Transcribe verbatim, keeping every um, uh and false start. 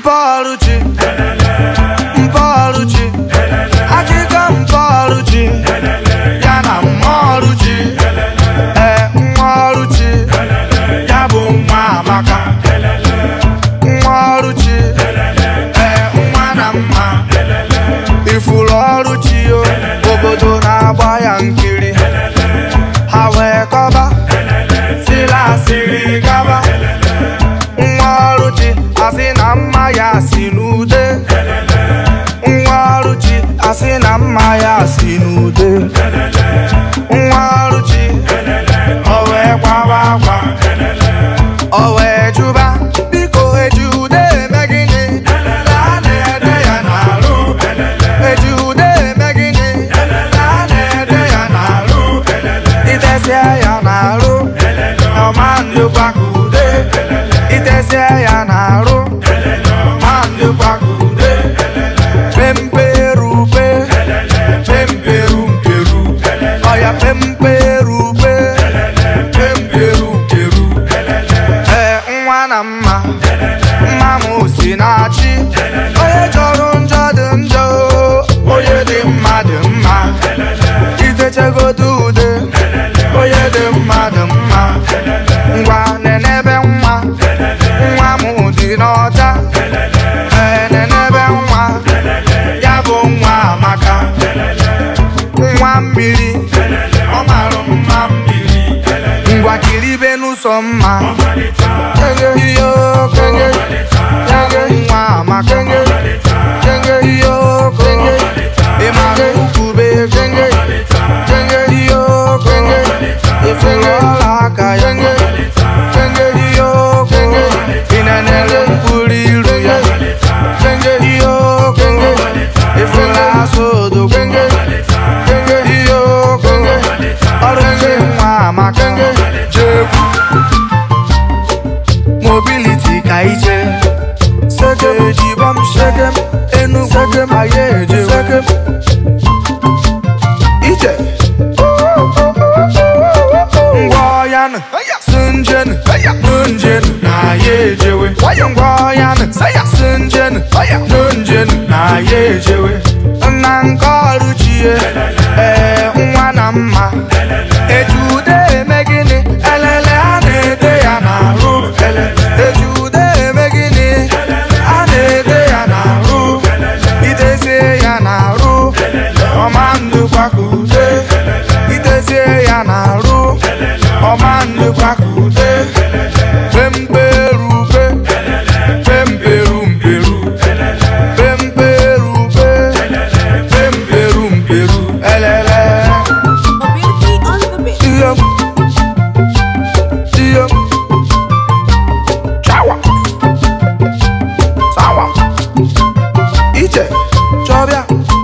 Mpoluchi, Mpoluchi, akika Mpoluchi, yana Moluchi, eh Moluchi, yabu Mwamaka, Moluchi, eh Mwanama, Ifuluchi yo, obodo na agba nkiri, ha wee kọba, sila siri gaba. Mwaluchi asina mma ya si n'ude, Mwaluchi asina mma ya si n'ude, Mwaluchi owe kwawa akwa, owe juba biko ejude megini, la na-ede ya n'arụ, ejude megini, la na-ede ya n'arụ, itesia ya n'arụ, ọmandu kwakude. Itesia ya n'arụ, mandu kwakude. Pemperupe, pemperumperu, oya pemperupe, pemperumperu. Eh, nwana mma, mma m si na-achị, onye jọrọ njọ dị njọ, onye dị mma dị mma. Itechegodu ude, onye dị mma dị mma. Ngwa nenebe nwa, nwa m dị n'ọcha, ee nenebe nwa, ya bụ nwa Amaka, nwa mmiri, ọ marụ mma mmiri. Ngwa kiribe n'ụsọ mma, kenge iyo kenge, kenge nwa Amaka, kenge kenge iyo kenge, ịmara ukube kenge, kenge iyo kenge, ifenge ọla aka kenge. Kenge iyo kenge, inanele kuriru ya. Kenge iyo kenge, ifela sodo kenge. Kenge iyo kenge, orenge mama kenge. Jebu mobility kaije, seke jibam seke, enu seke maye je seke. Ije Ngwayan, Sunjen, Nunjen, na ye jewe. Ngwayan, Sunjen, Nunjen, na ye jewe. Nankoluchi, eh, Nwanama, ejude megini, elele anede ya n'arụ, ejude megini, anede ya n'arụ, ideze ya n'arụ, ọmandu kwakude, ideze ya n'arụ, ọmandu kwakude. Pemperupe, pemperumperu, pemperupe, pemperumperu, elele. Mobility on the beat. Diyam, diyam, chawa, sawa, ije, chobia.